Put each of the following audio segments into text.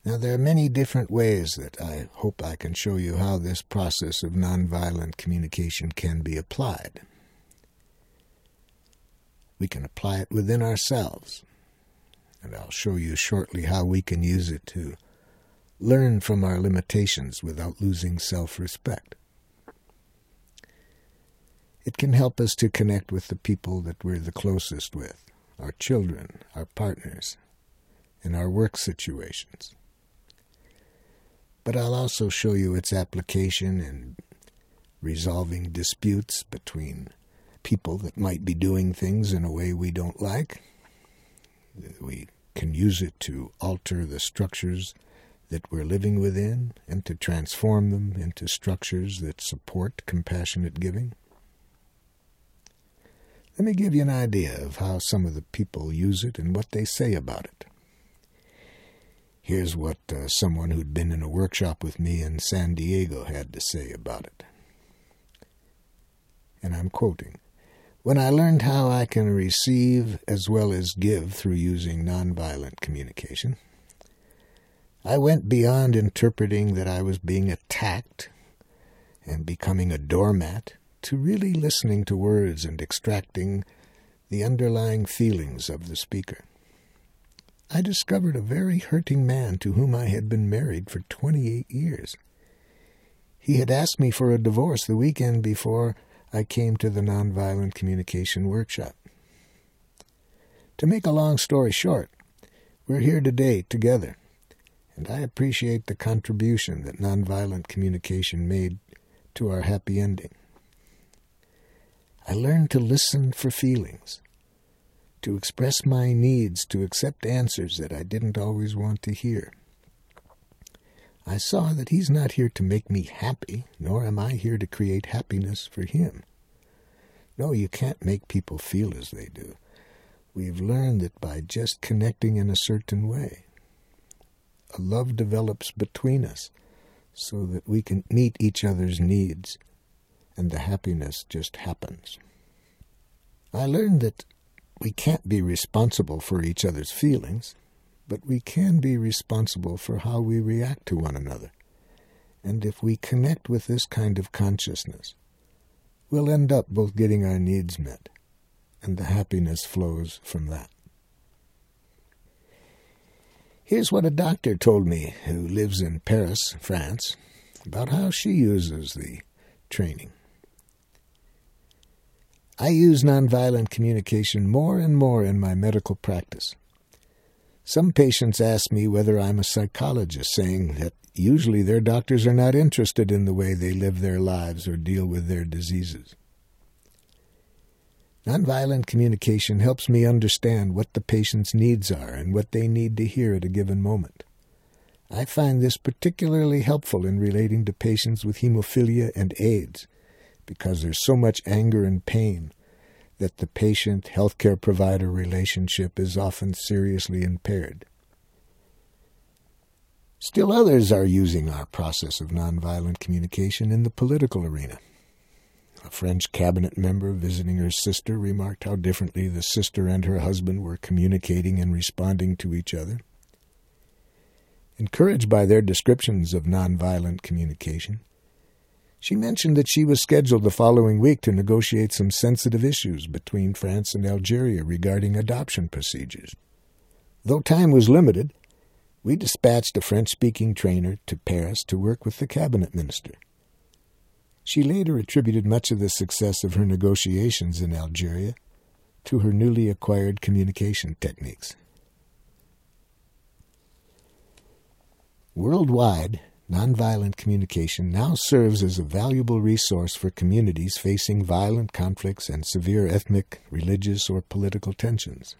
Now, there are many different ways that I hope I can show you how this process of nonviolent communication can be applied. We can apply it within ourselves, and I'll show you shortly how we can use it to learn from our limitations without losing self-respect. It can help us to connect with the people that we're the closest with, our children, our partners, and our work situations. But I'll also show you its application in resolving disputes between people that might be doing things in a way we don't like. We can use it to alter the structures that we're living within and to transform them into structures that support compassionate giving. Let me give you an idea of how some of the people use it and what they say about it. Here's what someone who'd been in a workshop with me in San Diego had to say about it. And I'm quoting, "When I learned how I can receive as well as give through using nonviolent communication, I went beyond interpreting that I was being attacked and becoming a doormat to really listening to words and extracting the underlying feelings of the speaker. I discovered a very hurting man to whom I had been married for 28 years. He had asked me for a divorce the weekend before I came to the nonviolent communication workshop. To make a long story short, we're here today together, and I appreciate the contribution that nonviolent communication made to our happy ending. I learned to listen for feelings, to express my needs, to accept answers that I didn't always want to hear. I saw that he's not here to make me happy, nor am I here to create happiness for him. No, you can't make people feel as they do. We've learned that by just connecting in a certain way, a love develops between us so that we can meet each other's needs, and the happiness just happens. I learned that we can't be responsible for each other's feelings, but we can be responsible for how we react to one another. And if we connect with this kind of consciousness, we'll end up both getting our needs met, and the happiness flows from that. Here's what a doctor told me who lives in Paris, France, about how she uses the training. I use nonviolent communication more and more in my medical practice. Some patients ask me whether I'm a psychologist, saying that usually their doctors are not interested in the way they live their lives or deal with their diseases. Nonviolent communication helps me understand what the patient's needs are and what they need to hear at a given moment. I find this particularly helpful in relating to patients with hemophilia and AIDS, because there's so much anger and pain that the patient-healthcare provider relationship is often seriously impaired. Still others are using our process of nonviolent communication in the political arena. A French cabinet member visiting her sister remarked how differently the sister and her husband were communicating and responding to each other. Encouraged by their descriptions of nonviolent communication, she mentioned that she was scheduled the following week to negotiate some sensitive issues between France and Algeria regarding adoption procedures. Though time was limited, we dispatched a French-speaking trainer to Paris to work with the cabinet minister. She later attributed much of the success of her negotiations in Algeria to her newly acquired communication techniques. Worldwide, nonviolent communication now serves as a valuable resource for communities facing violent conflicts and severe ethnic, religious, or political tensions.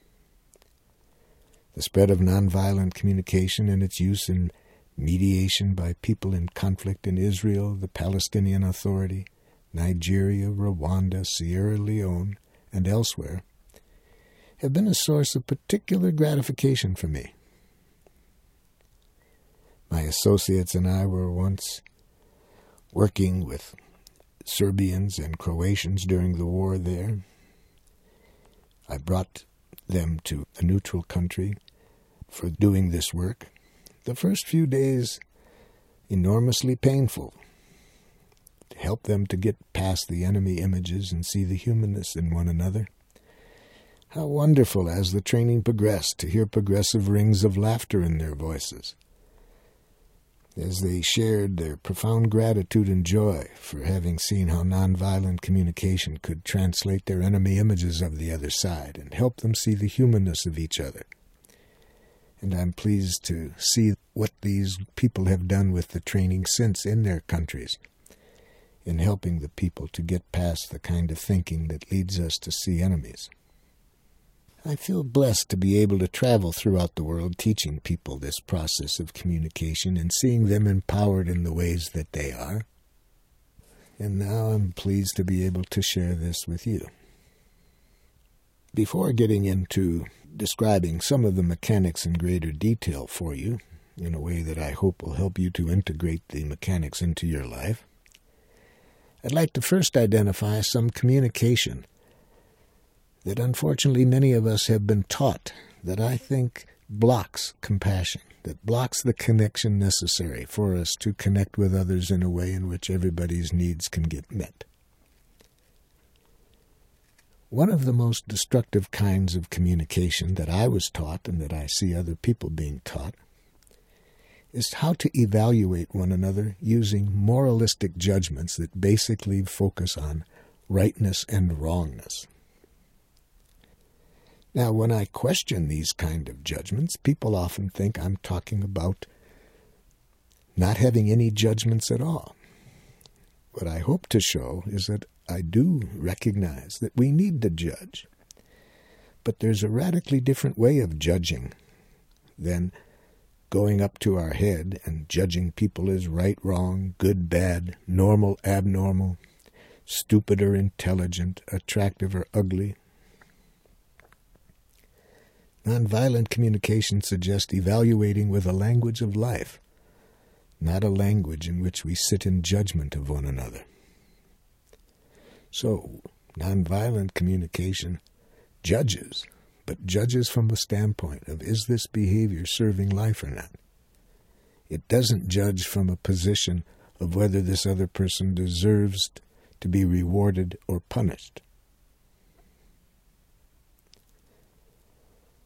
The spread of nonviolent communication and its use in mediation by people in conflict in Israel, the Palestinian Authority, Nigeria, Rwanda, Sierra Leone, and elsewhere have been a source of particular gratification for me. My associates and I were once working with Serbians and Croatians during the war there. I brought them to a neutral country for doing this work, The first few days, enormously painful. To help them to get past the enemy images and see the humanness in one another. How wonderful, as the training progressed, to hear progressive rings of laughter in their voices, as they shared their profound gratitude and joy for having seen how nonviolent communication could translate their enemy images of the other side and help them see the humanness of each other. And I'm pleased to see what these people have done with the training since in their countries, in helping the people to get past the kind of thinking that leads us to see enemies. I feel blessed to be able to travel throughout the world teaching people this process of communication and seeing them empowered in the ways that they are. And now I'm pleased to be able to share this with you. Before getting into describing some of the mechanics in greater detail for you, in a way that I hope will help you to integrate the mechanics into your life, I'd like to first identify some communication that unfortunately many of us have been taught that I think blocks compassion, that blocks the connection necessary for us to connect with others in a way in which everybody's needs can get met. One of the most destructive kinds of communication that I was taught and that I see other people being taught is how to evaluate one another using moralistic judgments that basically focus on rightness and wrongness. Now, when I question these kind of judgments, people often think I'm talking about not having any judgments at all. What I hope to show is that I do recognize that we need to judge, but there's a radically different way of judging than going up to our head and judging people as right, wrong, good, bad, normal, abnormal, stupid or intelligent, attractive or ugly. Nonviolent communication suggests evaluating with a language of life, not a language in which we sit in judgment of one another. So, nonviolent communication judges, but judges from a standpoint of, is this behavior serving life or not? It doesn't judge from a position of whether this other person deserves to be rewarded or punished.